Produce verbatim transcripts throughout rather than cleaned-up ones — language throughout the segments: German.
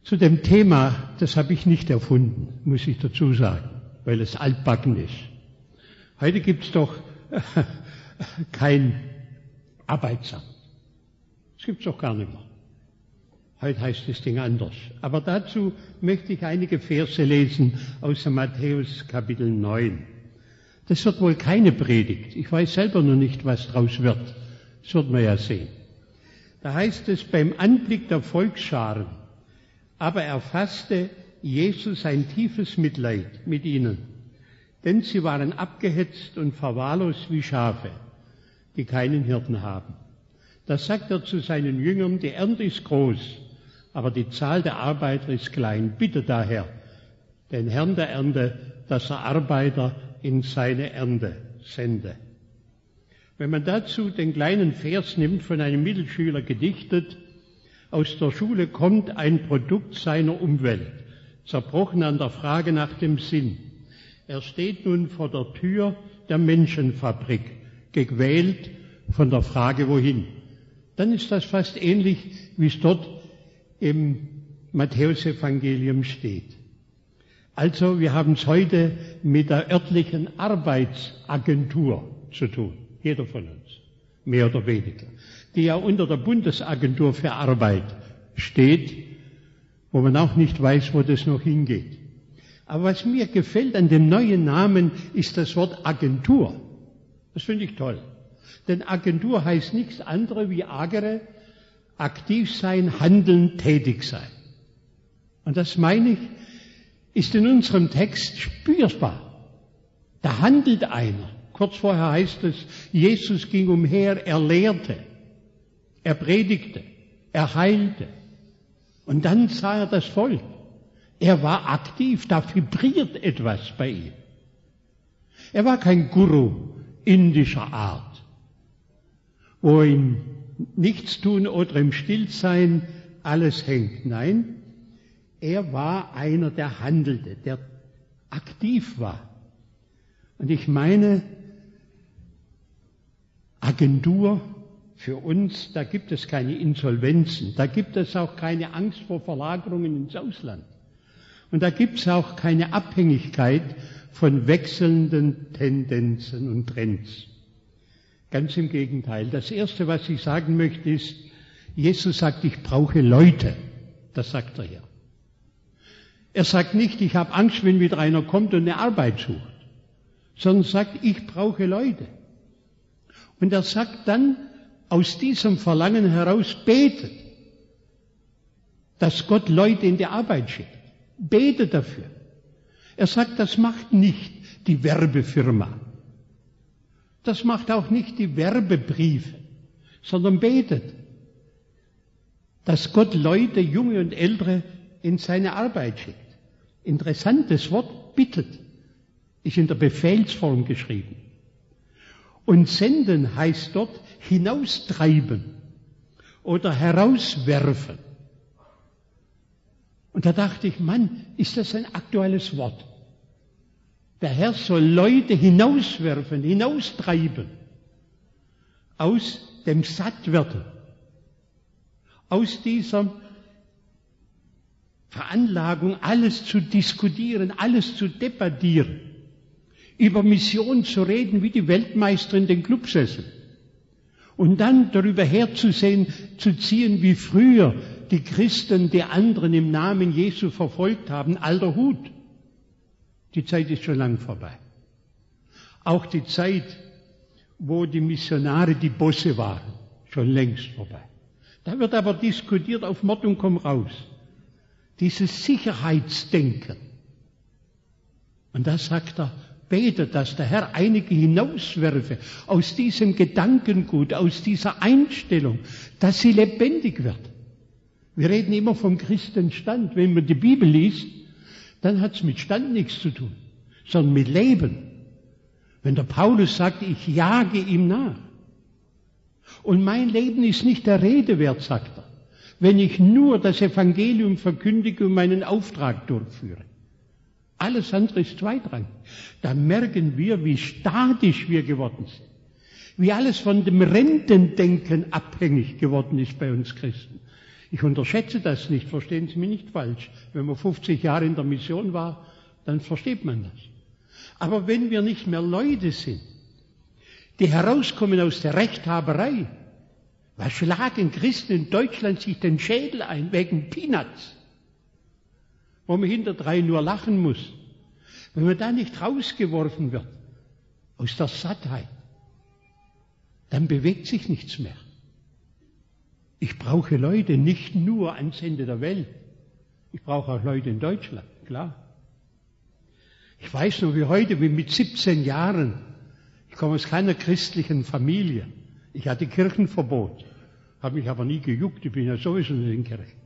Zu dem Thema, das habe ich nicht erfunden, muss ich dazu sagen, weil es altbacken ist. Heute gibt es doch kein Arbeitsamt. Das gibt es doch gar nicht mehr. Heute heißt das Ding anders. Aber dazu möchte ich einige Verse lesen aus dem Matthäus Kapitel neun. Das wird wohl keine Predigt. Ich weiß selber noch nicht, was draus wird. Das wird man ja sehen. Da heißt es, beim Anblick der Volksscharen aber erfasste Jesus ein tiefes Mitleid mit ihnen, denn sie waren abgehetzt und verwahrlost wie Schafe, die keinen Hirten haben. Da sagt er zu seinen Jüngern, die Ernte ist groß, aber die Zahl der Arbeiter ist klein. Bitte daher den Herrn der Ernte, dass er Arbeiter in seine Ernte sende. Wenn man dazu den kleinen Vers nimmt, von einem Mittelschüler gedichtet, aus der Schule kommt ein Produkt seiner Umwelt, zerbrochen an der Frage nach dem Sinn. Er steht nun vor der Tür der Menschenfabrik, gequält von der Frage wohin. Dann ist das fast ähnlich, wie es dort im Matthäusevangelium steht. Also wir haben es heute mit der örtlichen Arbeitsagentur zu tun, jeder von uns, mehr oder weniger, die ja unter der Bundesagentur für Arbeit steht, wo man auch nicht weiß, wo das noch hingeht. Aber was mir gefällt an dem neuen Namen, ist das Wort Agentur. Das finde ich toll. Denn Agentur heißt nichts anderes wie agere, aktiv sein, handeln, tätig sein. Und das meine ich, ist in unserem Text spürbar. Da handelt einer. Kurz vorher heißt es, Jesus ging umher, er lehrte, er predigte, er heilte. Und dann sah er das Volk. Er war aktiv, da vibriert etwas bei ihm. Er war kein Guru indischer Art, wo im Nichtstun oder im Stillsein alles hängt. Nein, er war einer, der handelte, der aktiv war. Und ich meine, Agentur für uns, da gibt es keine Insolvenzen, da gibt es auch keine Angst vor Verlagerungen ins Ausland. Und da gibt es auch keine Abhängigkeit von wechselnden Tendenzen und Trends. Ganz im Gegenteil. Das Erste, was ich sagen möchte, ist, Jesus sagt, ich brauche Leute. Das sagt er ja. Er sagt nicht, ich habe Angst, wenn wieder einer kommt und eine Arbeit sucht, sondern sagt, ich brauche Leute. Und er sagt dann, aus diesem Verlangen heraus betet, dass Gott Leute in die Arbeit schickt. Betet dafür. Er sagt, das macht nicht die Werbefirma. Das macht auch nicht die Werbebriefe, sondern betet, dass Gott Leute, Junge und Ältere, in seine Arbeit schickt. Interessantes Wort, bittet, ist in der Befehlsform geschrieben. Und senden heißt dort hinaustreiben oder herauswerfen. Und da dachte ich, Mann, ist das ein aktuelles Wort? Der Herr soll Leute hinauswerfen, hinaustreiben, aus dem Sattwerden, aus dieser Veranlagung, alles zu diskutieren, alles zu debattieren, über Mission zu reden wie die Weltmeister in den Clubsesseln und dann darüber herzusehen, zu ziehen, wie früher die Christen die anderen im Namen Jesu verfolgt haben, alter Hut. Die Zeit ist schon lang vorbei. Auch die Zeit, wo die Missionare die Bosse waren, schon längst vorbei. Da wird aber diskutiert auf Mord und komm raus. Dieses Sicherheitsdenken. Und da sagt er, betet, dass der Herr einige hinauswerfe aus diesem Gedankengut, aus dieser Einstellung, dass sie lebendig wird. Wir reden immer vom Christenstand. Wenn man die Bibel liest, dann hat es mit Stand nichts zu tun, sondern mit Leben. Wenn der Paulus sagt, ich jage ihm nach. Und mein Leben ist nicht der Rede wert, sagt er, wenn ich nur das Evangelium verkündige und meinen Auftrag durchführe. Alles andere ist zweitrangig. Da merken wir, wie statisch wir geworden sind. Wie alles von dem Rentendenken abhängig geworden ist bei uns Christen. Ich unterschätze das nicht, verstehen Sie mich nicht falsch. Wenn man fünfzig Jahre in der Mission war, dann versteht man das. Aber wenn wir nicht mehr Leute sind, die herauskommen aus der Rechthaberei, was schlagen Christen in Deutschland sich den Schädel ein wegen Peanuts, wo man hinterdrein nur lachen muss, wenn man da nicht rausgeworfen wird aus der Sattheit, dann bewegt sich nichts mehr. Ich brauche Leute nicht nur ans Ende der Welt. Ich brauche auch Leute in Deutschland, klar. Ich weiß noch wie heute, wie mit siebzehn Jahren, ich komme aus keiner christlichen Familie. Ich hatte Kirchenverbot, habe mich aber nie gejuckt, ich bin ja sowieso in den Kirchen.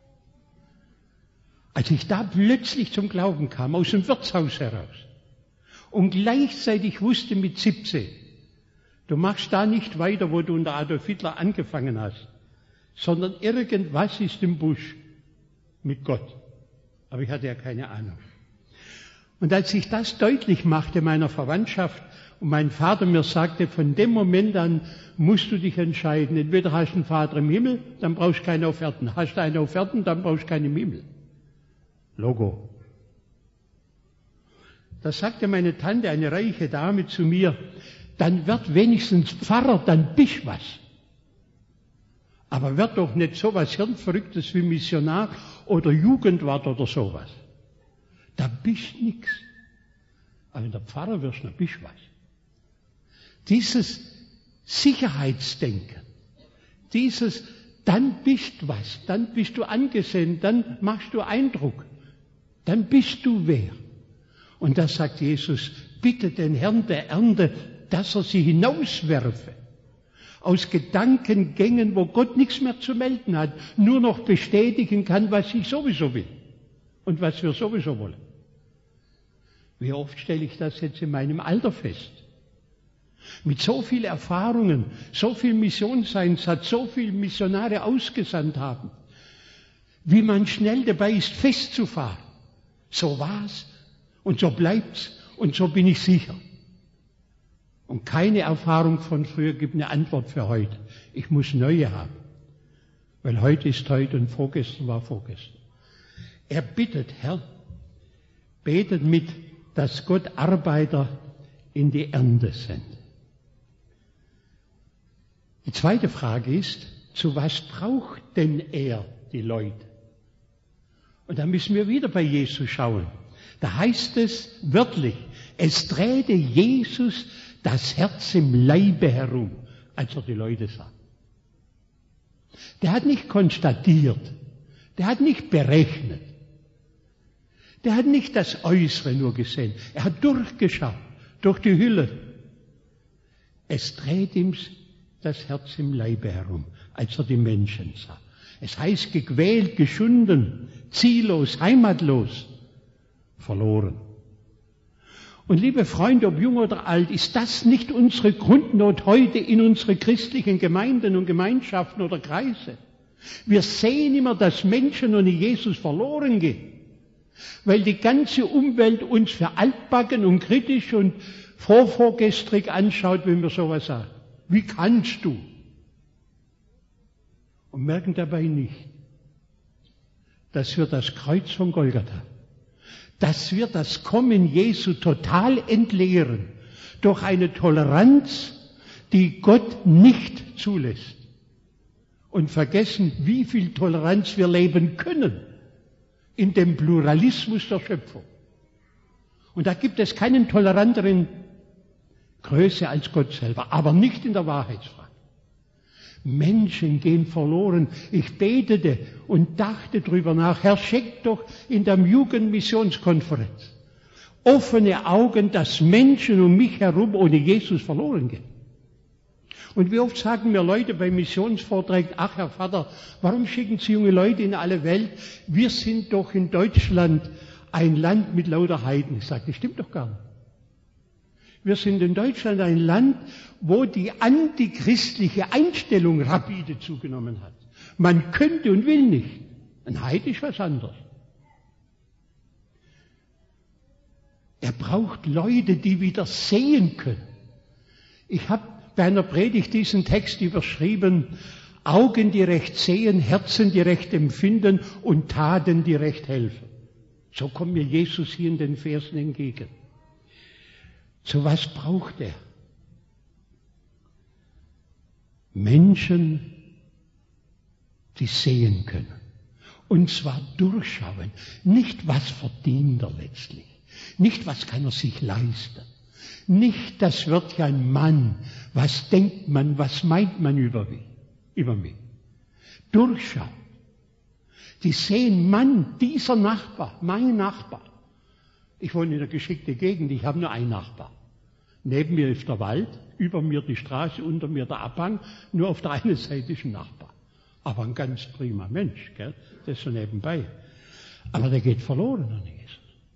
Als ich da plötzlich zum Glauben kam, aus dem Wirtshaus heraus, und gleichzeitig wusste mit siebzehn, du machst da nicht weiter, wo du unter Adolf Hitler angefangen hast, sondern irgendwas ist im Busch mit Gott. Aber ich hatte ja keine Ahnung. Und als ich das deutlich machte meiner Verwandtschaft und mein Vater mir sagte, von dem Moment an musst du dich entscheiden. Entweder hast du einen Vater im Himmel, dann brauchst du keine Offerten. Hast du eine Offerten, dann brauchst du keine im Himmel. Logo. Da sagte meine Tante, eine reiche Dame, zu mir, dann wird wenigstens Pfarrer, dann bist was. Aber wird doch nicht so was Hirnverrücktes wie Missionar oder Jugendwart oder sowas. Da bist nix. Aber wenn der Pfarrer wirst, dann bist was. Dieses Sicherheitsdenken, dieses, dann bist was, dann bist du angesehen, dann machst du Eindruck, dann bist du wer. Und da sagt Jesus, bitte den Herrn der Ernte, dass er sie hinauswerfe. Aus Gedankengängen, wo Gott nichts mehr zu melden hat, nur noch bestätigen kann, was ich sowieso will und was wir sowieso wollen. Wie oft stelle ich das jetzt in meinem Alter fest? Mit so viel Erfahrungen, so viel Missionseinsatz, so viele Missionare ausgesandt haben, wie man schnell dabei ist, festzufahren. So war's und so bleibt's und so bin ich sicher. Und keine Erfahrung von früher gibt eine Antwort für heute. Ich muss neue haben. Weil heute ist heute und vorgestern war vorgestern. Er bittet, Herr, betet mit, dass Gott Arbeiter in die Ernte sendet. Die zweite Frage ist, zu was braucht denn er die Leute? Und da müssen wir wieder bei Jesus schauen. Da heißt es wörtlich, es drehte Jesus das Herz im Leibe herum, als er die Leute sah. Der hat nicht konstatiert, der hat nicht berechnet, der hat nicht das Äußere nur gesehen, er hat durchgeschaut, durch die Hülle. Es dreht ihm das Herz im Leibe herum, als er die Menschen sah. Es heißt gequält, geschunden, ziellos, heimatlos, verloren. Und liebe Freunde, ob jung oder alt, ist das nicht unsere Grundnot heute in unsere christlichen Gemeinden und Gemeinschaften oder Kreise? Wir sehen immer, dass Menschen ohne Jesus verloren gehen, weil die ganze Umwelt uns für altbacken und kritisch und vorvorgestrig anschaut, wenn wir sowas sagen. Wie kannst du? Und merken dabei nicht, dass wir das Kreuz von Golgatha, dass wir das Kommen Jesu total entleeren durch eine Toleranz, die Gott nicht zulässt. Und vergessen, wie viel Toleranz wir leben können in dem Pluralismus der Schöpfung. Und da gibt es keinen toleranteren Größe als Gott selber, aber nicht in der Wahrheitsfrage. Menschen gehen verloren. Ich betete und dachte drüber nach. Herr, schenk doch in der Jugendmissionskonferenz offene Augen, dass Menschen um mich herum ohne Jesus verloren gehen. Und wie oft sagen mir Leute bei Missionsvorträgen, ach Herr Vater, warum schicken Sie junge Leute in alle Welt? Wir sind doch in Deutschland ein Land mit lauter Heiden. Ich sage, das stimmt doch gar nicht. Wir sind in Deutschland ein Land, wo die antichristliche Einstellung rapide zugenommen hat. Man könnte und will nicht. Ein Heid ist was anderes. Er braucht Leute, die wieder sehen können. Ich habe bei einer Predigt diesen Text überschrieben, Augen, die recht sehen, Herzen, die recht empfinden und Taten, die recht helfen. So kommt mir Jesus hier in den Versen entgegen. So was braucht er? Menschen, die sehen können. Und zwar durchschauen. Nicht, was verdient er letztlich. Nicht, was kann er sich leisten. Nicht, das wird ja ein Mann. Was denkt man, was meint man über mich? Über mich. Durchschauen. Die sehen, Mann, dieser Nachbar, mein Nachbar. Ich wohne in einer geschickten Gegend, ich habe nur einen Nachbar. Neben mir ist der Wald, über mir die Straße, unter mir der Abhang, nur auf der einen Seite ist ein Nachbar. Aber ein ganz prima Mensch, gell? Das ist so nebenbei. Aber der geht verloren an Jesus.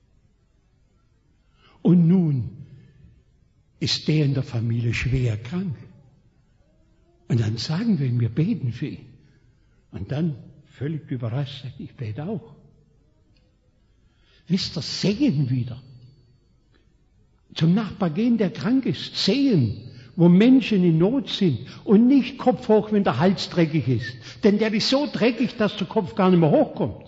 Und nun ist der in der Familie schwer krank. Und dann sagen wir ihm, wir beten für ihn. Und dann, völlig überrascht, sagt, ich bete auch. Wisst ihr, sehen wieder. Zum Nachbar gehen, der krank ist. Sehen, wo Menschen in Not sind. Und nicht Kopf hoch, wenn der Hals dreckig ist. Denn der ist so dreckig, dass der Kopf gar nicht mehr hochkommt.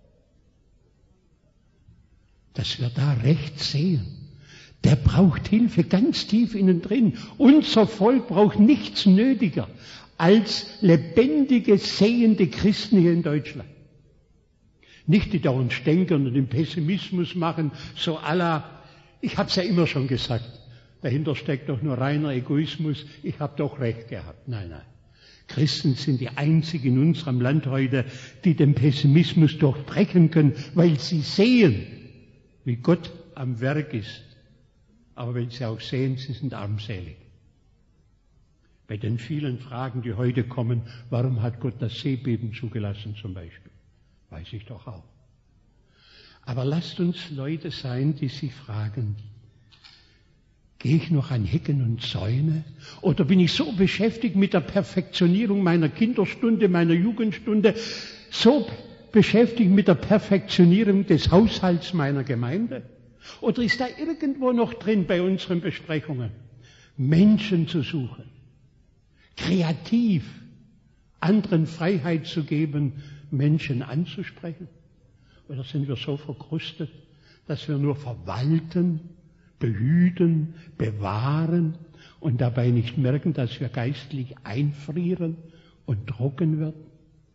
Dass wir da recht sehen. Der braucht Hilfe ganz tief innen drin. Unser Volk braucht nichts nötiger als lebendige, sehende Christen hier in Deutschland. Nicht die dauernd stänkern und den Pessimismus machen, so à la, ich habe es ja immer schon gesagt, dahinter steckt doch nur reiner Egoismus, ich habe doch recht gehabt. Nein, nein. Christen sind die einzigen in unserem Land heute, die den Pessimismus durchbrechen können, weil sie sehen, wie Gott am Werk ist. Aber wenn Sie auch sehen, Sie sind armselig. Bei den vielen Fragen, die heute kommen, warum hat Gott das Seebeben zugelassen zum Beispiel? Weiß ich doch auch. Aber lasst uns Leute sein, die sich fragen, gehe ich noch an Hecken und Zäune? Oder bin ich so beschäftigt mit der Perfektionierung meiner Kinderstunde, meiner Jugendstunde, so beschäftigt mit der Perfektionierung des Haushalts meiner Gemeinde? Oder ist da irgendwo noch drin bei unseren Besprechungen, Menschen zu suchen, kreativ, anderen Freiheit zu geben, Menschen anzusprechen? Oder sind wir so verkrustet, dass wir nur verwalten, behüten, bewahren und dabei nicht merken, dass wir geistlich einfrieren und trocken werden?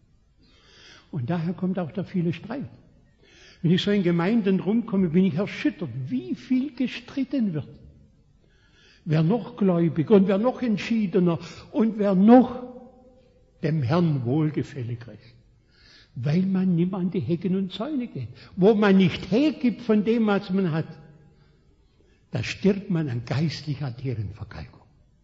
Und daher kommt auch der viele Streit. Wenn ich so in Gemeinden rumkomme, bin ich erschüttert, wie viel gestritten wird. Wer noch gläubiger und wer noch entschiedener und wer noch dem Herrn wohlgefälliger ist. Weil man nicht an die Hecken und Zäune geht. Wo man nicht hergibt von dem, was man hat, da stirbt man an geistlicher Arterienverkalkung.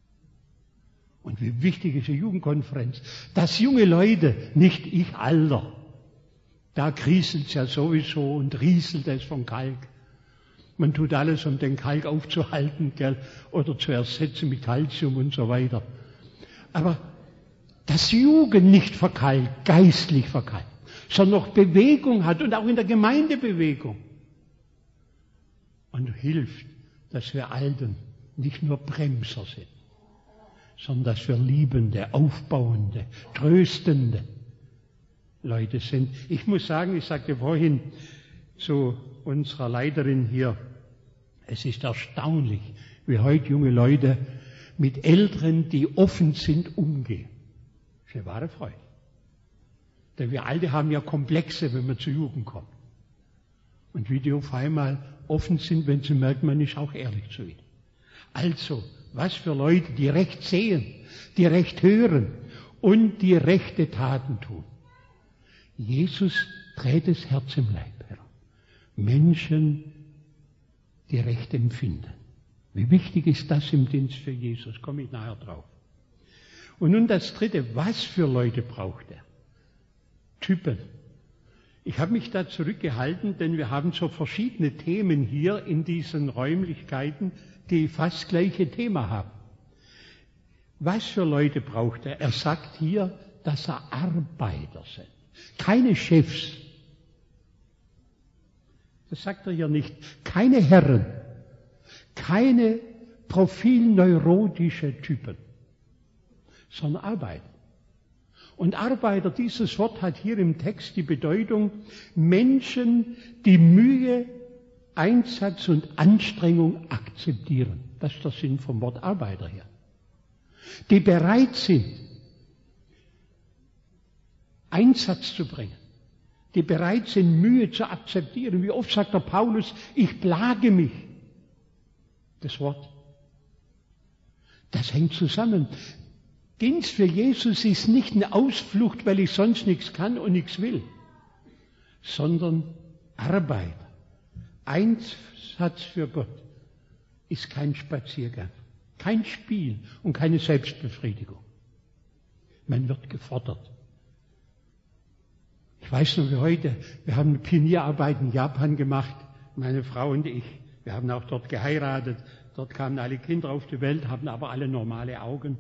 Und wie wichtig ist die Jugendkonferenz, dass junge Leute, nicht ich Alter, da kriselt es ja sowieso und rieselt es von Kalk. Man tut alles, um den Kalk aufzuhalten, gell, oder zu ersetzen mit Calcium und so weiter. Aber dass Jugend nicht verkalkt, geistlich verkalkt, sondern noch Bewegung hat und auch in der Gemeinde Bewegung. Und hilft, dass wir Alten nicht nur Bremser sind, sondern dass wir liebende, aufbauende, tröstende Leute sind. Ich muss sagen, ich sagte vorhin zu unserer Leiterin hier, es ist erstaunlich, wie heute junge Leute mit Älteren, die offen sind, umgehen. Das ist eine wahre Freude. Denn wir Alte haben ja Komplexe, wenn wir zur Jugend kommen. Und wie die auf einmal offen sind, wenn sie merken, man ist auch ehrlich zu ihnen. Also, was für Leute, die recht sehen, die recht hören und die rechte Taten tun. Jesus trägt das Herz im Leib, Herr. Menschen, die recht empfinden. Wie wichtig ist das im Dienst für Jesus? Komme ich nachher drauf. Und nun das Dritte, was für Leute braucht er? Typen. Ich habe mich da zurückgehalten, denn wir haben so verschiedene Themen hier in diesen Räumlichkeiten, die fast gleiche Thema haben. Was für Leute braucht er? Er sagt hier, dass er Arbeiter sind. Keine Chefs. Das sagt er ja nicht. Keine Herren. Keine profilneurotische Typen. Sondern Arbeiter. Und Arbeiter, dieses Wort hat hier im Text die Bedeutung Menschen, die Mühe, Einsatz und Anstrengung akzeptieren. Das ist der Sinn vom Wort Arbeiter hier. Die bereit sind, Einsatz zu bringen. Die bereit sind, Mühe zu akzeptieren. Wie oft sagt der Paulus, ich plage mich. Das Wort. Das hängt zusammen. Dienst für Jesus ist nicht eine Ausflucht, weil ich sonst nichts kann und nichts will, sondern Arbeit, Einsatz für Gott ist kein Spaziergang, kein Spiel und keine Selbstbefriedigung. Man wird gefordert. Ich weiß noch wie heute, wir haben eine Pionierarbeit in Japan gemacht, meine Frau und ich. Wir haben auch dort geheiratet, dort kamen alle Kinder auf die Welt, haben aber alle normale Augen.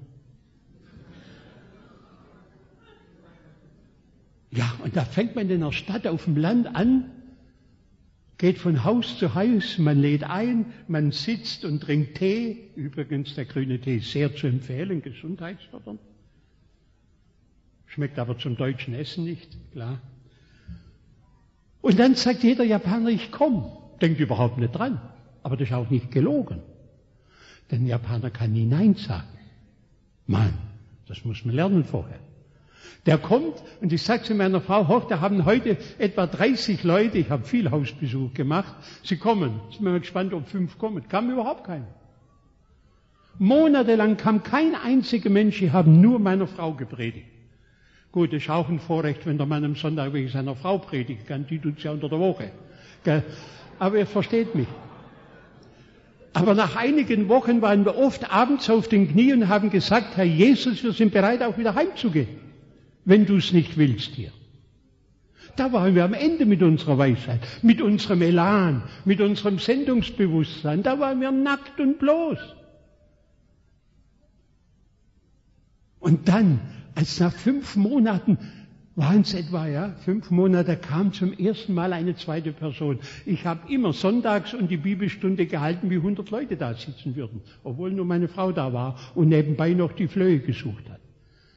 Ja, und da fängt man in der Stadt auf dem Land an, geht von Haus zu Haus, man lädt ein, man sitzt und trinkt Tee. Übrigens, der grüne Tee ist sehr zu empfehlen, gesundheitsfördernd. Schmeckt aber zum deutschen Essen nicht, klar. Und dann sagt jeder Japaner, ich komme. Denkt überhaupt nicht dran. Aber das ist auch nicht gelogen. Denn ein Japaner kann nie Nein sagen. Mann, das muss man lernen vorher. Der kommt und ich sage zu meiner Frau, hoch, da haben heute etwa dreißig Leute, ich habe viel Hausbesuch gemacht, sie kommen. Ich bin mal gespannt, ob fünf kommen. Kam überhaupt keiner. Monatelang kam kein einziger Mensch, die haben nur meiner Frau gepredigt. Gut, das ist auch ein Vorrecht, wenn der Mann am Sonntag wegen seiner Frau predigen kann, die tut's ja unter der Woche. Aber ihr versteht mich. Aber nach einigen Wochen waren wir oft abends auf den Knien und haben gesagt, Herr Jesus, wir sind bereit, auch wieder heimzugehen, wenn du es nicht willst hier. Da waren wir am Ende mit unserer Weisheit, mit unserem Elan, mit unserem Sendungsbewusstsein. Da waren wir nackt und bloß. Und dann, als nach fünf Monaten, waren es etwa, ja, fünf Monate, kam zum ersten Mal eine zweite Person. Ich habe immer sonntags und die Bibelstunde gehalten, wie hundert Leute da sitzen würden, obwohl nur meine Frau da war und nebenbei noch die Flöhe gesucht hat.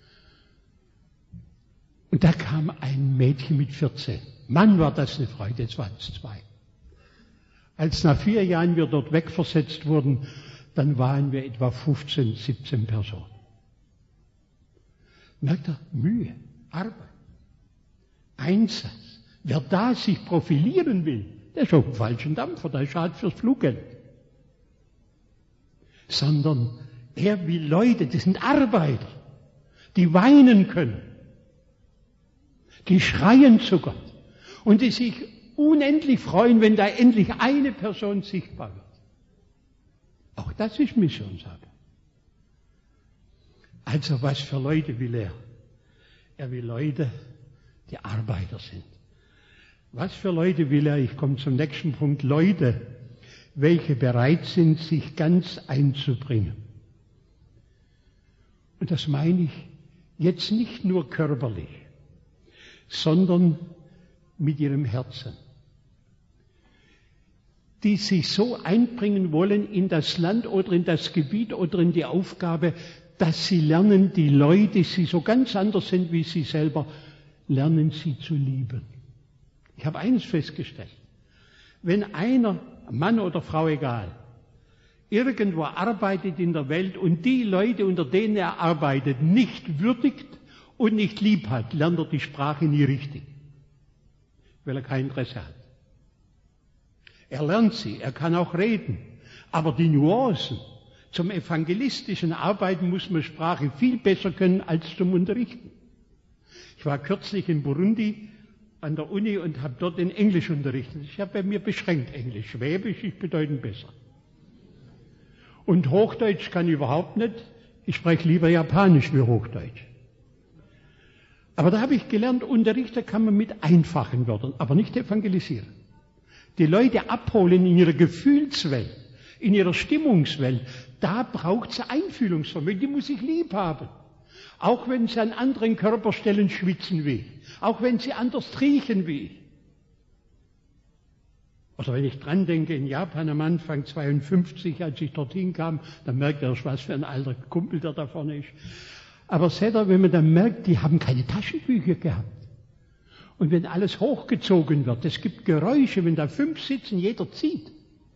Und da kam ein Mädchen mit vierzehn. Mann, war das eine Freude, jetzt waren es zwei. Als nach vier Jahren wir dort wegversetzt wurden, dann waren wir etwa fünfzehn, siebzehn Personen. Merkt ihr? Mühe, Arbeit, Einsatz. Wer da sich profilieren will, der ist auf dem falschen Dampfer, der ist schade fürs Fluggeld. Sondern er will Leute, das sind Arbeiter, die weinen können, die schreien zu Gott und die sich unendlich freuen, wenn da endlich eine Person sichtbar wird. Auch das ist Missionsarbeit. Also was für Leute will er? Er will Leute, die Arbeiter sind. Was für Leute will er? Ich komme zum nächsten Punkt. Leute, welche bereit sind, sich ganz einzubringen. Und das meine ich jetzt nicht nur körperlich, sondern mit ihrem Herzen. Die sich so einbringen wollen in das Land oder in das Gebiet oder in die Aufgabe, dass sie lernen, die Leute, die so ganz anders sind wie sie selber, lernen sie zu lieben. Ich habe eines festgestellt. Wenn einer, Mann oder Frau, egal, irgendwo arbeitet in der Welt und die Leute, unter denen er arbeitet, nicht würdigt und nicht lieb hat, lernt er die Sprache nie richtig, weil er kein Interesse hat. Er lernt sie, er kann auch reden, aber die Nuancen, zum evangelistischen Arbeiten muss man Sprache viel besser können als zum Unterrichten. Ich war kürzlich in Burundi an der Uni und habe dort in Englisch unterrichtet. Ich habe bei mir beschränkt Englisch. Schwäbisch ist bedeutend besser. Und Hochdeutsch kann ich überhaupt nicht. Ich spreche lieber Japanisch wie Hochdeutsch. Aber da habe ich gelernt, Unterrichter kann man mit einfachen Wörtern, aber nicht evangelisieren. Die Leute abholen in ihrer Gefühlswelt, in ihrer Stimmungswelt. Da braucht es Einfühlungsvermögen, die muss ich lieb haben. Auch wenn sie an anderen Körperstellen schwitzen wie ich. Auch wenn sie anders riechen wie ich. Oder wenn ich dran denke, in Japan am Anfang zweiundfünfzig, als ich dorthin kam, dann merkte ich, was für ein alter Kumpel der da vorne ist. Aber seht ihr, wenn man dann merkt, die haben keine Taschentücher gehabt. Und wenn alles hochgezogen wird, es gibt Geräusche, wenn da fünf sitzen, jeder zieht.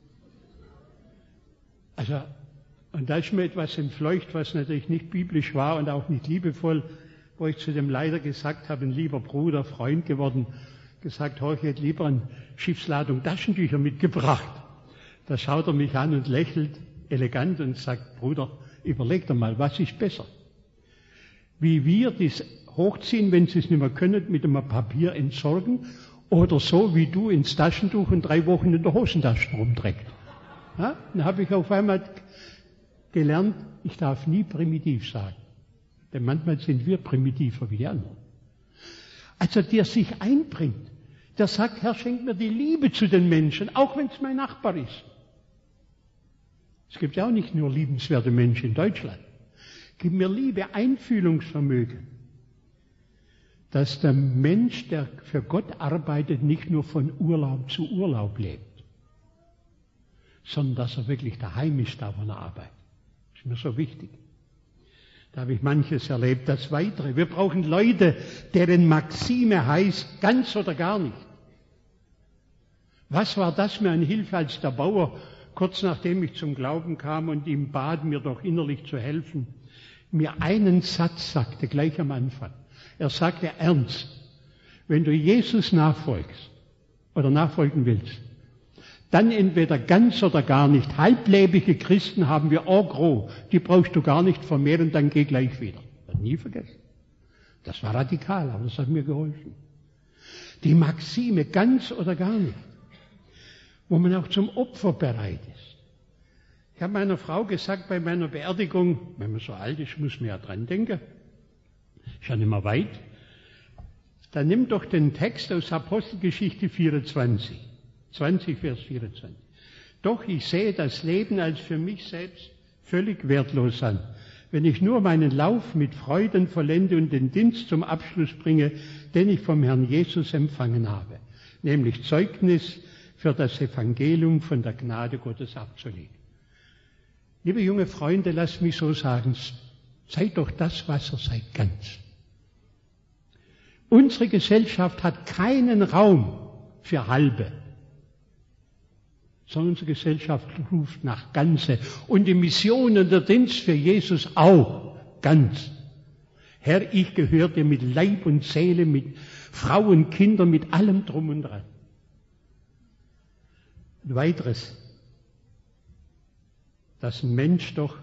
Also, und da ist mir etwas entfleucht, was natürlich nicht biblisch war und auch nicht liebevoll, wo ich zu dem Leiter gesagt habe, ein lieber Bruder, Freund geworden, gesagt, oh, ich hätte lieber eine Schiffsladung Taschentücher mitgebracht. Da schaut er mich an und lächelt elegant und sagt, Bruder, überleg doch mal, was ist besser? Wie wir das hochziehen, wenn Sie es nicht mehr können, mit einem Papier entsorgen, oder so wie du ins Taschentuch und drei Wochen in der Hosentasche rumträgst. Ja? Dann habe ich auf einmal gelernt, ich darf nie primitiv sagen. Denn manchmal sind wir primitiver wie die anderen. Also der sich einbringt, der sagt, Herr, schenk mir die Liebe zu den Menschen, auch wenn es mein Nachbar ist. Es gibt ja auch nicht nur liebenswerte Menschen in Deutschland. Gib mir Liebe, Einfühlungsvermögen. Dass der Mensch, der für Gott arbeitet, nicht nur von Urlaub zu Urlaub lebt, sondern dass er wirklich daheim ist, da wo er arbeitet. Das ist mir so wichtig. Da habe ich manches erlebt. Das Weitere. Wir brauchen Leute, deren Maxime heißt, ganz oder gar nicht. Was war das mir eine Hilfe, als der Bauer, kurz nachdem ich zum Glauben kam und ihm bat, mir doch innerlich zu helfen, mir einen Satz sagte, gleich am Anfang. Er sagte ernst, wenn du Jesus nachfolgst oder nachfolgen willst, dann entweder ganz oder gar nicht. Halblebige Christen haben wir en gros, die brauchst du gar nicht vermehren, dann geh gleich wieder. Das nie vergessen. Das war radikal, aber das hat mir geholfen. Die Maxime, ganz oder gar nicht, wo man auch zum Opfer bereit ist. Ich habe meiner Frau gesagt bei meiner Beerdigung, wenn man so alt ist, muss man ja dran denken, ist ja nicht mehr weit, dann nimm doch den Text aus Apostelgeschichte vierundzwanzig. zwanzig, Vers vierundzwanzig. Doch ich sehe das Leben als für mich selbst völlig wertlos an, wenn ich nur meinen Lauf mit Freuden vollende und den Dienst zum Abschluss bringe, den ich vom Herrn Jesus empfangen habe, nämlich Zeugnis für das Evangelium von der Gnade Gottes abzulegen. Liebe junge Freunde, lasst mich so sagen, seid doch das, was ihr seid, ganz. Unsere Gesellschaft hat keinen Raum für Halbe, sondern unsere Gesellschaft ruft nach Ganze. Und die Mission und der Dienst für Jesus auch ganz. Herr, ich gehöre dir mit Leib und Seele, mit Frau und Kindern, mit allem drum und dran. Und weiteres, dass ein Mensch doch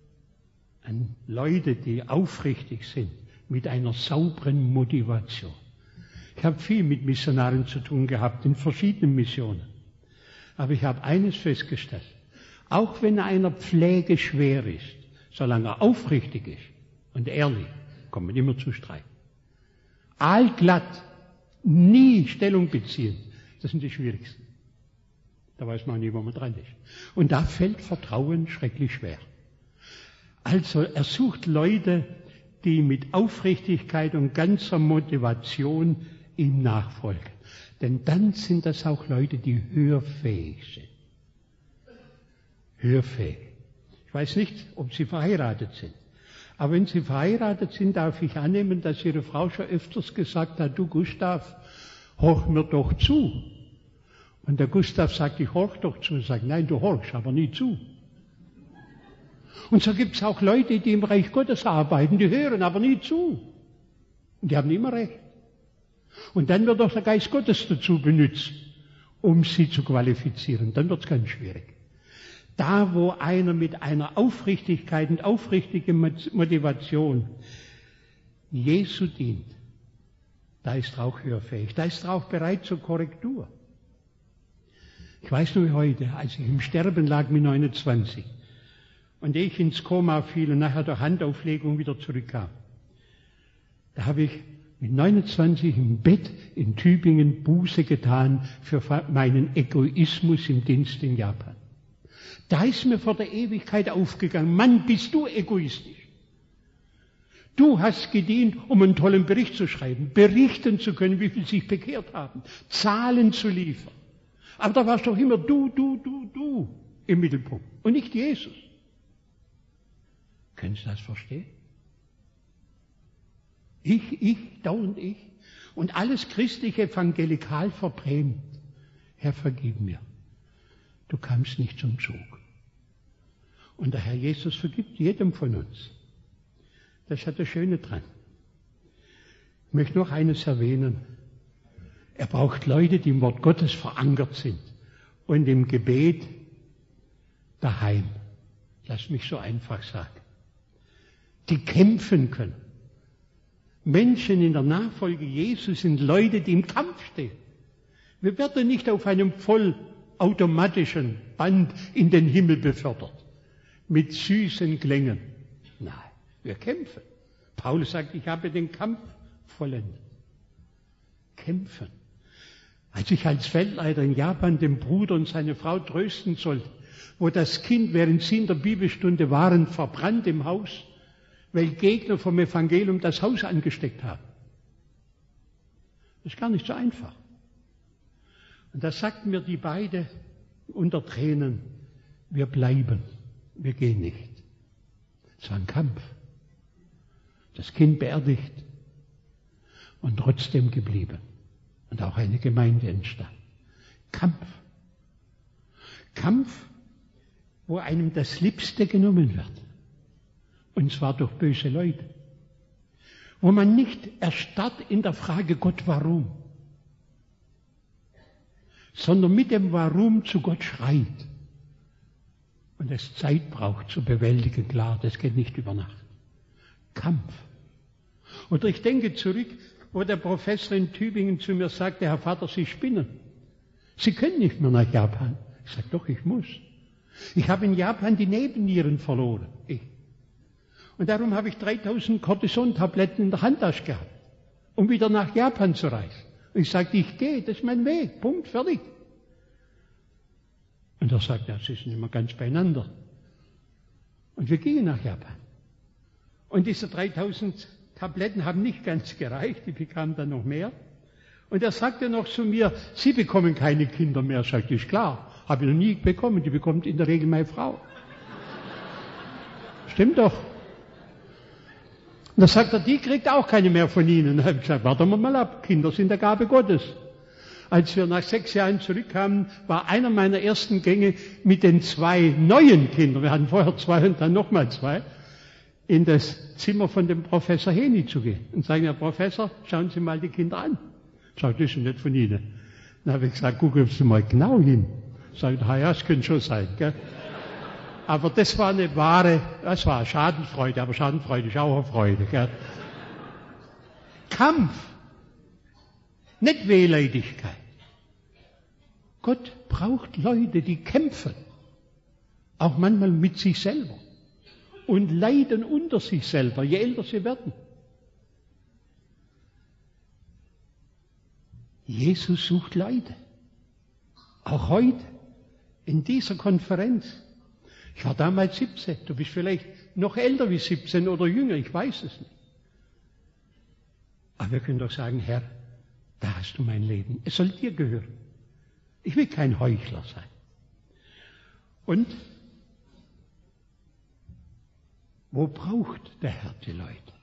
an Leute, die aufrichtig sind, mit einer sauberen Motivation. Ich habe viel mit Missionaren zu tun gehabt, in verschiedenen Missionen. Aber ich habe eines festgestellt. Auch wenn einer pflegeschwer ist, solange er aufrichtig ist und ehrlich, kommt man immer zu Streit. Aalglatt, nie Stellung beziehen, das sind die schwierigsten. Da weiß man nie, wo man dran ist. Und da fällt Vertrauen schrecklich schwer. Also er sucht Leute, die mit Aufrichtigkeit und ganzer Motivation ihm nachfolgen. Denn dann sind das auch Leute, die hörfähig sind. Hörfähig. Ich weiß nicht, ob sie verheiratet sind. Aber wenn sie verheiratet sind, darf ich annehmen, dass ihre Frau schon öfters gesagt hat, du Gustav, horch mir doch zu. Und der Gustav sagt, ich horch doch zu. Und sagt, nein, du horchst aber nie zu. Und so gibt es auch Leute, die im Reich Gottes arbeiten, die hören aber nie zu. Und die haben immer recht. Und dann wird auch der Geist Gottes dazu benutzt, um sie zu qualifizieren. Dann wird es ganz schwierig. Da, wo einer mit einer Aufrichtigkeit und aufrichtiger Motivation Jesu dient, da ist er auch hörfähig. Da ist er auch bereit zur Korrektur. Ich weiß nur heute, als ich im Sterben lag mit neunundzwanzig und ich ins Koma fiel und nachher durch Handauflegung wieder zurückkam, da habe ich mit neunundzwanzig im Bett in Tübingen Buße getan für meinen Egoismus im Dienst in Japan. Da ist mir vor der Ewigkeit aufgegangen, Mann, bist du egoistisch. Du hast gedient, um einen tollen Bericht zu schreiben, berichten zu können, wie viele sich bekehrt haben, Zahlen zu liefern. Aber da warst doch immer du, du, du, du im Mittelpunkt und nicht Jesus. Können Sie das verstehen? Ich, ich, dauernd ich. Und alles christliche evangelikal verbrämt. Herr, vergib mir. Du kamst nicht zum Zug. Und der Herr Jesus vergibt jedem von uns. Das hat das Schöne dran. Ich möchte noch eines erwähnen. Er braucht Leute, die im Wort Gottes verankert sind und im Gebet daheim. Lass mich so einfach sagen. Die kämpfen können. Menschen in der Nachfolge Jesu sind Leute, die im Kampf stehen. Wir werden nicht auf einem vollautomatischen Band in den Himmel befördert, mit süßen Klängen. Nein, wir kämpfen. Paulus sagt, ich habe den Kampf vollendet. Kämpfen. Als ich als Feldleiter in Japan den Bruder und seine Frau trösten sollte, wo das Kind, während sie in der Bibelstunde waren, verbrannt im Haus, weil Gegner vom Evangelium das Haus angesteckt haben. Das ist gar nicht so einfach. Und da sagten mir die beiden unter Tränen, wir bleiben, wir gehen nicht. Es war ein Kampf. Das Kind beerdigt und trotzdem geblieben. Und auch eine Gemeinde entstand. Kampf. Kampf, wo einem das Liebste genommen wird. Und zwar durch böse Leute. Wo man nicht erstarrt in der Frage, Gott, warum? Sondern mit dem Warum zu Gott schreit. Und es Zeit braucht zu bewältigen, klar, das geht nicht über Nacht. Kampf. Oder ich denke zurück, wo der Professor in Tübingen zu mir sagte, Herr Vater, Sie spinnen. Sie können nicht mehr nach Japan. Ich sage, doch, ich muss. Ich habe in Japan die Nebennieren verloren. Ich. Und darum habe ich dreitausend Cortison-Tabletten in der Handtasche gehabt, um wieder nach Japan zu reisen. Und ich sagte, ich gehe, das ist mein Weg, Punkt, fertig. Und er sagte, ja, Sie sind immer ganz beieinander. Und wir gingen nach Japan. Und diese dreitausend Tabletten haben nicht ganz gereicht, die bekamen dann noch mehr. Und er sagte noch zu mir, Sie bekommen keine Kinder mehr. Sagte ich, klar, habe ich noch nie bekommen, die bekommt in der Regel meine Frau. Stimmt doch. Und da sagt er, die kriegt auch keine mehr von Ihnen. Da habe ich gesagt, warten wir mal ab, Kinder sind der Gabe Gottes. Als wir nach sechs Jahren zurückkamen, war einer meiner ersten Gänge mit den zwei neuen Kindern, wir hatten vorher zwei und dann nochmal zwei, in das Zimmer von dem Professor Heni zu gehen. Und sagen, Herr Professor, schauen Sie mal die Kinder an. Sagt, das ist nicht von Ihnen. Dann habe ich gesagt, gucken Sie mal genau hin. Sagt, ja, das könnte schon sein, gell? Aber das war eine wahre, das war Schadenfreude, aber Schadenfreude ist auch eine Freude, gell? Kampf, nicht Wehleidigkeit. Gott braucht Leute, die kämpfen, auch manchmal mit sich selber und leiden unter sich selber, je älter sie werden. Jesus sucht Leute, auch heute in dieser Konferenz. Ich war damals siebzehn, du bist vielleicht noch älter wie siebzehn oder jünger, ich weiß es nicht. Aber wir können doch sagen, Herr, da hast du mein Leben, es soll dir gehören. Ich will kein Heuchler sein. Und wo braucht der Herr die Leute?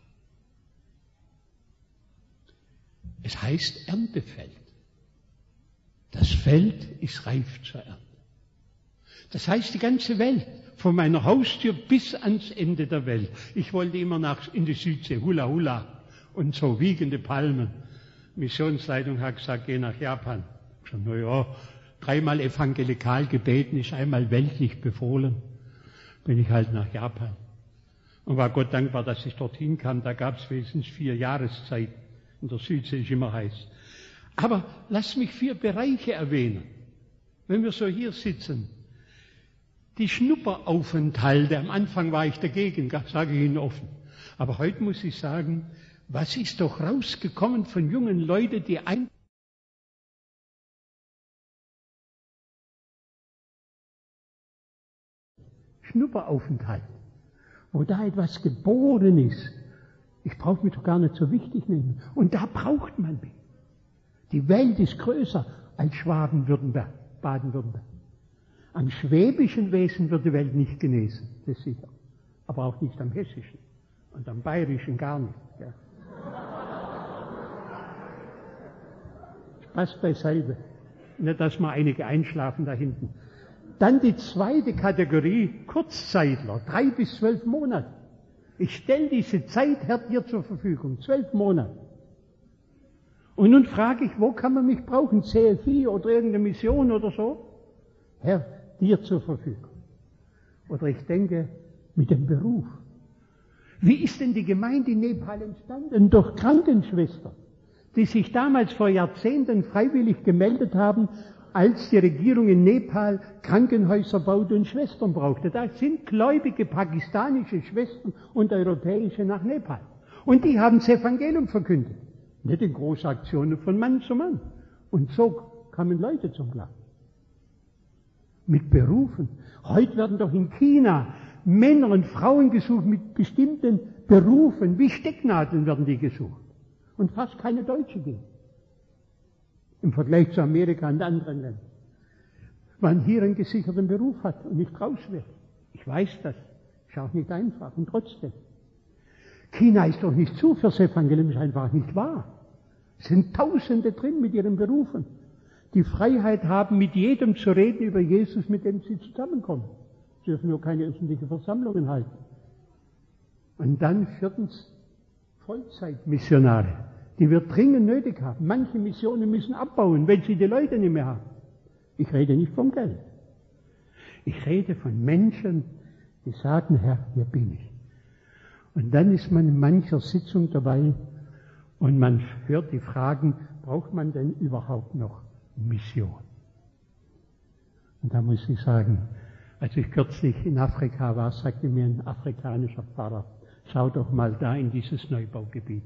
Es heißt Erntefeld. Das Feld ist reif zur Ernte. Das heißt die ganze Welt, von meiner Haustür bis ans Ende der Welt. Ich wollte immer nach in die Südsee, Hula Hula und so wiegende Palmen. Missionsleitung hat gesagt, geh nach Japan. Ich sage, na ja, dreimal evangelikal gebeten, ist einmal weltlich befohlen. Bin ich halt nach Japan. Und war Gott dankbar, dass ich dorthin kam. Da gab es wenigstens vier Jahreszeiten. In der Südsee ist immer heiß. Aber lass mich vier Bereiche erwähnen. Wenn wir so hier sitzen, die Schnupperaufenthalte, am Anfang war ich dagegen, sage ich Ihnen offen. Aber heute muss ich sagen, was ist doch rausgekommen von jungen Leuten, die ein Schnupperaufenthalt, wo da etwas geboren ist. Ich brauche mich doch gar nicht so wichtig nehmen. Und da braucht man mich. Die Welt ist größer als Schwaben-Württemberg, Baden-Württemberg. Am schwäbischen Wesen wird die Welt nicht genesen, das ist sicher. Aber auch nicht am hessischen und am bayerischen gar nicht. Ja. Spaß beiseite. Nicht, dass mal einige einschlafen da hinten. Dann die zweite Kategorie, Kurzzeitler, drei bis zwölf Monate. Ich stelle diese Zeit, Herr, dir zur Verfügung, zwölf Monate. Und nun frage ich, wo kann man mich brauchen? C F I oder irgendeine Mission oder so? Herr, dir zur Verfügung. Oder ich denke, mit dem Beruf. Wie ist denn die Gemeinde in Nepal entstanden? Durch Krankenschwestern, die sich damals vor Jahrzehnten freiwillig gemeldet haben, als die Regierung in Nepal Krankenhäuser baute und Schwestern brauchte. Da sind gläubige pakistanische Schwestern und europäische nach Nepal. Und die haben das Evangelium verkündet. Nicht in Großaktionen von Mann zu Mann. Und so kamen Leute zum Glauben. Mit Berufen. Heute werden doch in China Männer und Frauen gesucht mit bestimmten Berufen. Wie Stecknadeln werden die gesucht. Und fast keine Deutsche gehen. Im Vergleich zu Amerika und anderen Ländern. Man hier einen gesicherten Beruf hat und nicht raus wird. Ich weiß das. Ist auch nicht einfach. Und trotzdem. China ist doch nicht zu fürs Evangelium, ist einfach nicht wahr. Es sind Tausende drin mit ihren Berufen, die Freiheit haben, mit jedem zu reden über Jesus, mit dem sie zusammenkommen. Sie dürfen nur keine öffentlichen Versammlungen halten. Und dann viertens Vollzeitmissionare, die wir dringend nötig haben. Manche Missionen müssen abbauen, wenn sie die Leute nicht mehr haben. Ich rede nicht vom Geld. Ich rede von Menschen, die sagen, Herr, hier bin ich. Und dann ist man in mancher Sitzung dabei und man hört die Fragen, braucht man denn überhaupt noch Mission? Und da muss ich sagen, als ich kürzlich in Afrika war, sagte mir ein afrikanischer Pfarrer, schau doch mal da in dieses Neubaugebiet.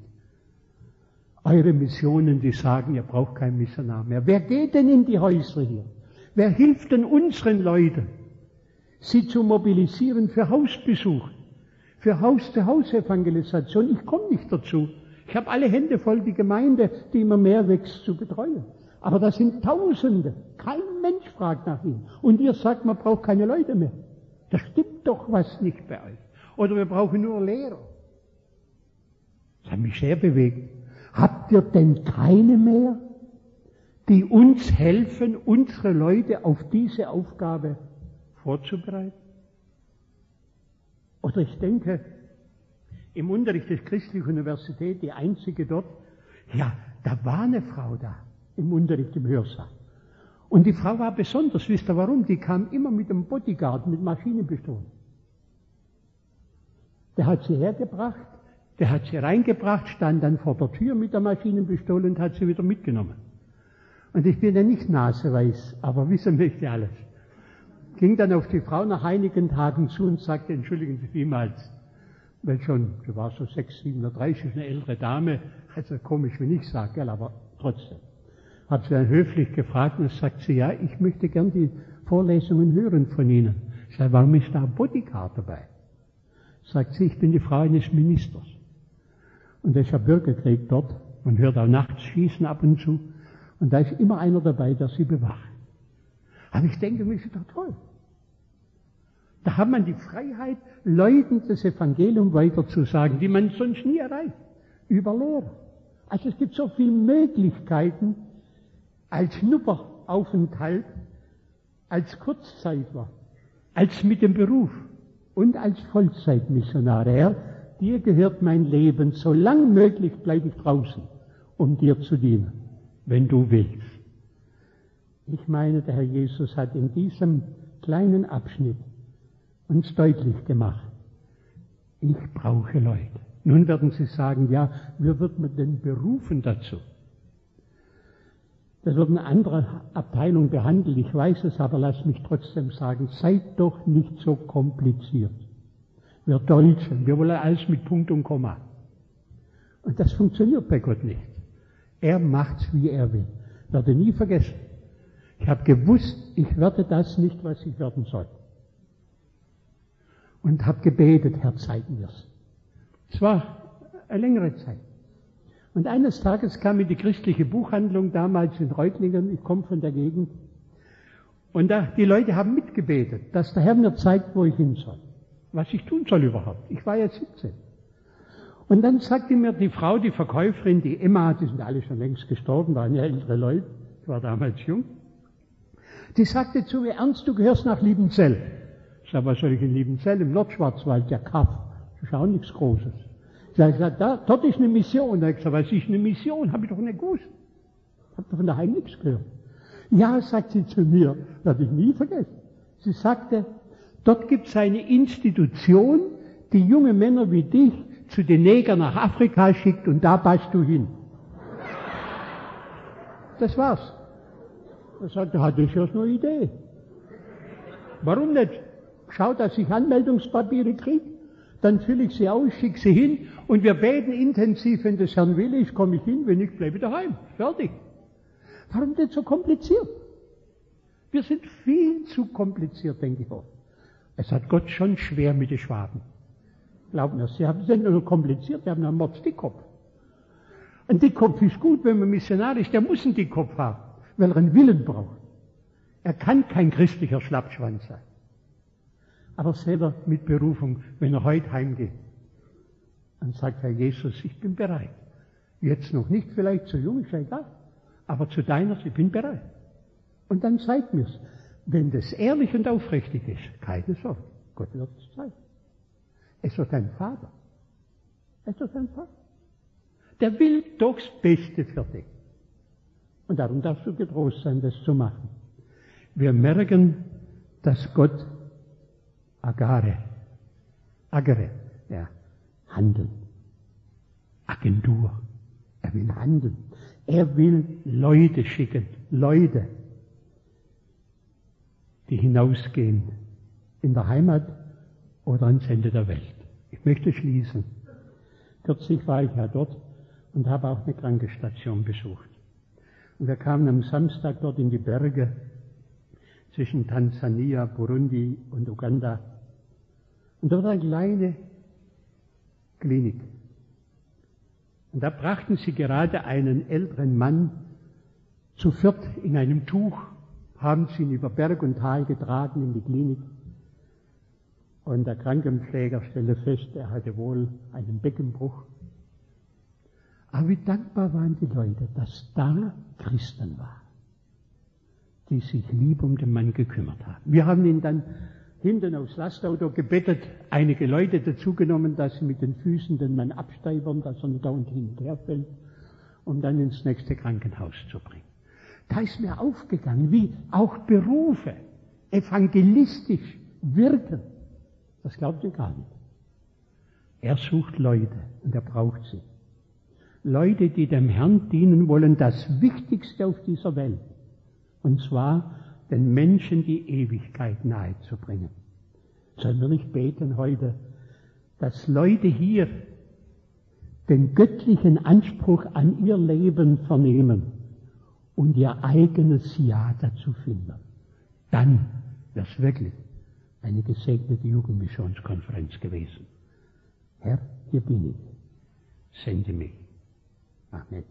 Eure Missionen, die sagen, ihr braucht keinen Missionar mehr. Wer geht denn in die Häuser hier? Wer hilft denn unseren Leuten, sie zu mobilisieren für Hausbesuch? Für Haus-zu-Haus-Evangelisation. Ich komme nicht dazu. Ich habe alle Hände voll, die Gemeinde, die immer mehr wächst, zu betreuen. Aber das sind Tausende. Kein Mensch fragt nach ihnen. Und ihr sagt, man braucht keine Leute mehr. Da stimmt doch was nicht bei euch. Oder wir brauchen nur Lehrer. Das hat mich sehr bewegt. Habt ihr denn keine mehr, die uns helfen, unsere Leute auf diese Aufgabe vorzubereiten? Oder ich denke, im Unterricht der Christlichen Universität, die einzige dort, ja, da war eine Frau da, im Unterricht im Hörsaal. Und die Frau war besonders, wisst ihr warum? Die kam immer mit einem Bodyguard, mit Maschinenpistolen. Der hat sie hergebracht, der hat sie reingebracht, stand dann vor der Tür mit der Maschinenpistole und hat sie wieder mitgenommen. Und ich bin ja nicht naseweiß, aber wissen möchte alles. Ging dann auf die Frau nach einigen Tagen zu und sagte, entschuldigen Sie vielmals, weil schon, sie war so sechs, siebenunddreißig, eine ältere Dame, also komisch, wenn ich sage, gell, aber trotzdem. Hat sie dann höflich gefragt und sagt sie, ja, ich möchte gern die Vorlesungen hören von Ihnen. Ich sage, warum ist da ein Bodyguard dabei? Sagt sie, ich bin die Frau eines Ministers. Und da ist ja Bürgerkrieg dort, man hört auch nachts Schießen ab und zu, und da ist immer einer dabei, der sie bewacht. Aber ich denke, das ist doch toll. Da hat man die Freiheit, Leuten das Evangelium weiterzusagen, die man sonst nie erreicht. Über Lehrer. Also es gibt so viele Möglichkeiten, als Schnupperaufenthalt, als Kurzzeitler, als mit dem Beruf und als Vollzeitmissionare. Herr, dir gehört mein Leben, solange möglich bleibe ich draußen, um dir zu dienen, wenn du willst. Ich meine, der Herr Jesus hat in diesem kleinen Abschnitt uns deutlich gemacht, ich brauche Leute. Nun werden Sie sagen, ja, wie wird man denn berufen dazu? Das wird eine andere Abteilung behandelt, ich weiß es, aber lass mich trotzdem sagen, seid doch nicht so kompliziert. Wir Deutschen, wir wollen alles mit Punkt und Komma. Und das funktioniert bei Gott nicht. Er macht's, wie er will. Ich werde nie vergessen. Ich habe gewusst, ich werde das nicht, was ich werden soll. Und habe gebetet, Herr, zeig mir's. Es war eine längere Zeit. Und eines Tages kam in die christliche Buchhandlung, damals in Reutlingen, ich komme von der Gegend, und da, die Leute haben mitgebetet, dass der Herr mir zeigt, wo ich hin soll. Was ich tun soll überhaupt. Ich war ja siebzehn. Und dann sagte mir die Frau, die Verkäuferin, die Emma, die sind alle schon längst gestorben, waren ja ältere Leute, ich war damals jung, die sagte zu mir, Ernst, du gehörst nach Liebenzell. Ich sage, was soll ich in Liebenzell? Im Nordschwarzwald, der Kaff. Das ist auch nichts Großes. Ich sage, da, dort ist eine Mission. Da habe ich gesagt, was ist eine Mission? Habe ich doch nicht gewusst. Ich habe doch von daheim nichts gehört. Ja, sagt sie zu mir, werde ich nie vergessen. Sie sagte, dort gibt es eine Institution, die junge Männer wie dich zu den Negern nach Afrika schickt und da passt du hin. Das war's. Er sagte, hat das ja eine Idee. Warum nicht? Schau, dass ich Anmeldungspapiere kriege, dann fülle ich sie aus, schicke sie hin und wir beten intensiv, wenn das Herrn will ist, komme ich hin, wenn nicht, bleibe ich daheim. Fertig. Warum denn so kompliziert? Wir sind viel zu kompliziert, denke ich auch. Es hat Gott schon schwer mit den Schwaben. Glauben wir, sie sind nur kompliziert, sie haben einen Mordsdickkopf. Ein Dickkopf ist gut, wenn man Missionar ist, der muss einen Dickkopf haben, weil er einen Willen braucht. Er kann kein christlicher Schlappschwanz sein. Aber selber mit Berufung, wenn er heute heimgeht, dann sagt Herr Jesus, ich bin bereit. Jetzt noch nicht, vielleicht zu jung, ist ja egal, aber zu deiner, ich bin bereit. Und dann zeigt mir's. Wenn das ehrlich und aufrichtig ist, keine Sorge, Gott wird es zeigen. Es wird dein Vater. Es wird dein Vater. Der will doch das Beste für dich. Und darum darfst du getrost sein, das zu machen. Wir merken, dass Gott Agare, Agere, ja, handeln. Agentur. Er will handeln. Er will Leute schicken. Leute, die hinausgehen in der Heimat oder ans Ende der Welt. Ich möchte schließen. Kürzlich war ich ja dort und habe auch eine Krankenstation besucht. Und wir kamen am Samstag dort in die Berge zwischen Tansania, Burundi und Uganda. Und dort eine kleine Klinik. Und da brachten sie gerade einen älteren Mann zu viert in einem Tuch, haben sie ihn über Berg und Tal getragen in die Klinik. Und der Krankenpfleger stellte fest, er hatte wohl einen Beckenbruch. Aber wie dankbar waren die Leute, dass da Christen waren, die sich lieb um den Mann gekümmert haben. Wir haben ihn dann hinten aufs Lastauto gebettet, einige Leute dazugenommen, dass sie mit den Füßen den Mann absteigern, dass er nicht da und hin und her fällt, um dann ins nächste Krankenhaus zu bringen. Da ist mir aufgegangen, wie auch Berufe evangelistisch wirken. Das glaubt ihr gar nicht. Er sucht Leute und er braucht sie. Leute, die dem Herrn dienen wollen, das Wichtigste auf dieser Welt. Und zwar den Menschen die Ewigkeit nahezubringen. Sollen wir nicht beten heute, dass Leute hier den göttlichen Anspruch an ihr Leben vernehmen und ihr eigenes Ja dazu finden. Dann wäre es wirklich eine gesegnete Jugendmissionskonferenz gewesen. Herr, hier bin ich. Sende mich. Amen.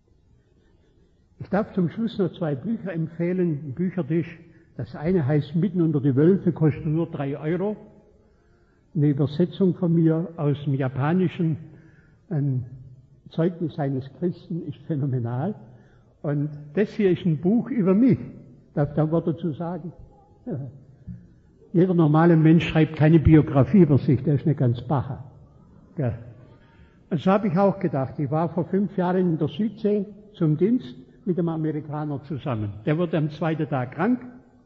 Ich darf zum Schluss noch zwei Bücher empfehlen, ein Büchertisch. Das eine heißt Mitten unter die Wölfe, kostet nur drei Euro. Eine Übersetzung von mir aus dem Japanischen. Ein Zeugnis eines Christen ist phänomenal. Und das hier ist ein Buch über mich. Darf da ein Wort dazu sagen? Ja. Jeder normale Mensch schreibt keine Biografie über sich, der ist nicht ganz bacher. Ja. Und so habe ich auch gedacht. Ich war vor fünf Jahren in der Südsee zum Dienst mit einem Amerikaner zusammen. Der wurde am zweiten Tag krank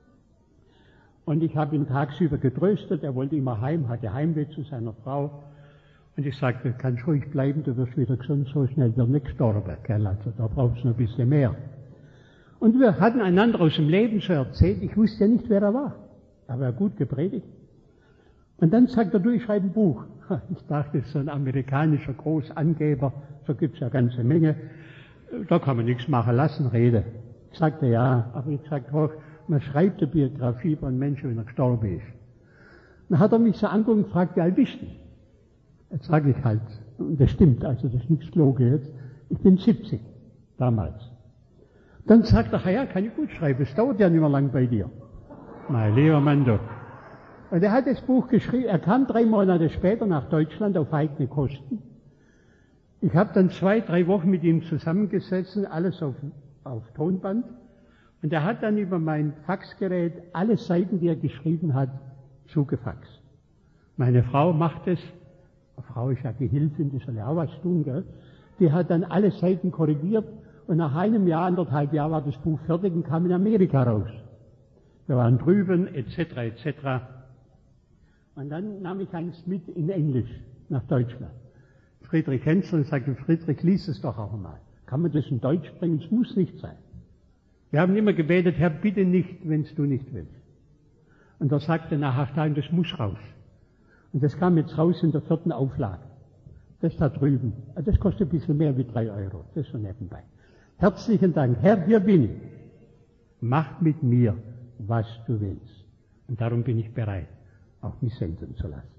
und ich habe ihn tagsüber getröstet. Er wollte immer heim, hatte Heimweh zu seiner Frau. Und ich sagte, du kannst ruhig bleiben, du wirst wieder gesund, so schnell wird nicht gestorben. Gell? Also da brauchst du noch ein bisschen mehr. Und wir hatten einander aus dem Leben so erzählt. Ich wusste ja nicht, wer er war. Aber er hat gut gepredigt. Und dann sagt er, du, ich schreibe ein Buch. Ich dachte, das ist so ein amerikanischer Großangeber, so gibt's ja ganze Menge. Da kann man nichts machen lassen, rede. Ich sagte, ja, aber ich sagte auch, man schreibt eine Biografie von einem Menschen, wenn er gestorben ist. Dann hat er mich so angeguckt und gefragt, wie alt bist du? Jetzt sage ich halt, und das stimmt, also das ist nichts gelogen jetzt, ich bin siebzig, damals. Dann sagt er, ja, kann ich gut schreiben, es dauert ja nicht mehr lang bei dir. Mein lieber Mann, du. Und er hat das Buch geschrieben, er kam drei Monate später nach Deutschland auf eigene Kosten. Ich habe dann zwei, drei Wochen mit ihm zusammengesessen, alles auf, auf Tonband. Und er hat dann über mein Faxgerät alle Seiten, die er geschrieben hat, zugefaxt. Meine Frau macht es, eine Frau ist ja Gehilfin, die soll ja auch was tun, gell? Die hat dann alle Seiten korrigiert und nach einem Jahr, anderthalb Jahr war das Buch fertig und kam in Amerika raus. Wir waren drüben, et cetera, et cetera. Und dann nahm ich eins mit in Englisch nach Deutschland. Friedrich Hensel sagte, Friedrich, lies es doch auch einmal. Kann man das in Deutsch bringen? Es muss nicht sein. Wir haben immer gebetet, Herr, bitte nicht, wenn du nicht willst. Und er sagte nach acht Tagen, das muss raus. Und das kam jetzt raus in der vierten Auflage. Das da drüben. Das kostet ein bisschen mehr wie drei Euro. Das so nebenbei. Herzlichen Dank. Herr, hier bin ich. Mach mit mir, was du willst. Und darum bin ich bereit, auch mich senden zu lassen.